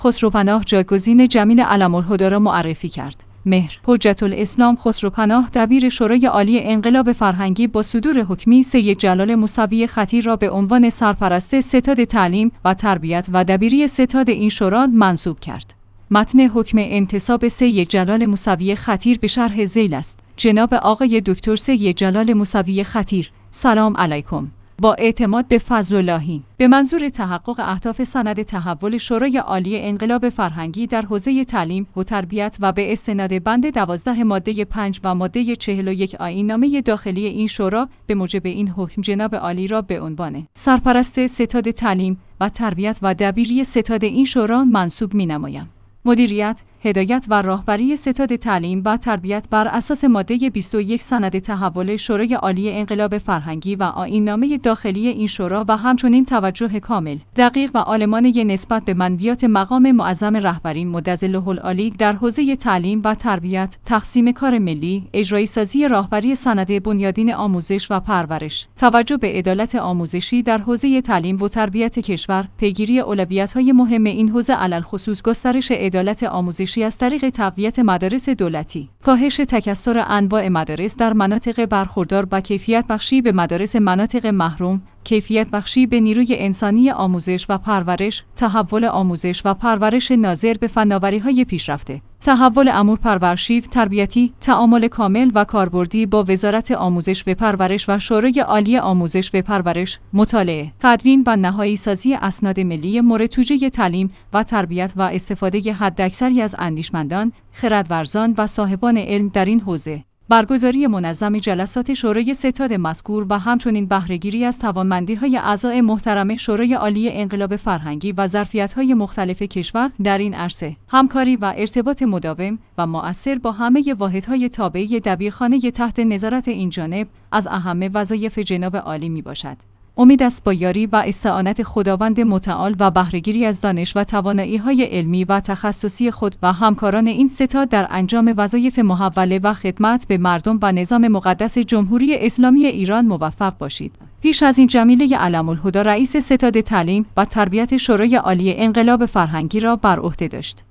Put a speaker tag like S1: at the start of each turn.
S1: خسروپناه جایگزین جمیل علم‌الهدی را معرفی کرد. مهر حجت الاسلام خسروپناه دبیر شورای عالی انقلاب فرهنگی با صدور حکمی سید جلال موسوی خطیر را به عنوان سرپرست ستاد تعلیم و تربیت و دبیری ستاد این شورا منصوب کرد. متن حکم انتصاب سید جلال موسوی خطیر به شرح ذیل است. جناب آقای دکتر سید جلال موسوی خطیر، سلام علیکم. با اعتماد به فضل اللهی به منظور تحقق اهداف سند تحول شورای عالی انقلاب فرهنگی در حوزه تعلیم و تربیت و به استناد بند 12 ماده 5 و ماده 41 آیین‌نامه داخلی این شورا به موجب این حکم جناب عالی را به عنوان سرپرست ستاد تعلیم و تربیت و دبیری ستاد این شورا منصوب می‌نمایم. مدیریت، هدایت و راهبری ستاد تعلیم و تربیت بر اساس ماده 21 سند تحول شورای عالی انقلاب فرهنگی و آیین‌نامه داخلی این شورا و همچنین توجه کامل، دقیق و عالمانه نسبت به منویات مقام معظم رهبری مدظله العالی در حوزه تعلیم و تربیت، تقسیم کار ملی، اجرایی سازی راهبری سند بنیادین آموزش و پرورش، توجه به عدالت آموزشی در حوزه تعلیم و تربیت کشور، پیگیری اولویت‌های مهم این حوزه علل خصوص گسترش عدالت آموزشی از طریق تقویت مدارس دولتی، کاهش تکثر انواع مدارس در مناطق برخوردار و کیفیت بخشی به مدارس مناطق محروم، کیفیت بخشی به نیروی انسانی آموزش و پرورش، تحول آموزش و پرورش ناظر به فناوری‌های پیشرفته، تحول امورپرورشی تربیتی، تعامل کامل و کاربردی با وزارت آموزش و پرورش و شورای عالی آموزش و پرورش، مطالعه، تدوین و نهایی سازی اسناد ملی مورد توجیه تعلیم و تربیت و استفاده حداکثری از اندیشمندان، خردورزان و صاحبان علم در این حوزه. برگزاری منظم جلسات شورای ستاد مذکور و همچنین بهره‌گیری از توانمندی‌های اعضای محترم شورای عالی انقلاب فرهنگی و ظرفیت‌های مختلف کشور در این عرصه، همکاری و ارتباط مداوم و مؤثر با همه واحدهای تابع دبیرخانه تحت نظارت این جانب از اهم وظایف جناب عالی میباشد. امید است با یاری و استعانت خداوند متعال و بهره‌گیری از دانش و توانایی‌های علمی و تخصصی خود و همکاران این ستاد در انجام وظایف محوله و خدمت به مردم و نظام مقدس جمهوری اسلامی ایران موفق باشید. پیش از این جمیل علم‌الهدی رئیس ستاد تعلیم و تربیت شورای عالی انقلاب فرهنگی را بر عهده داشت.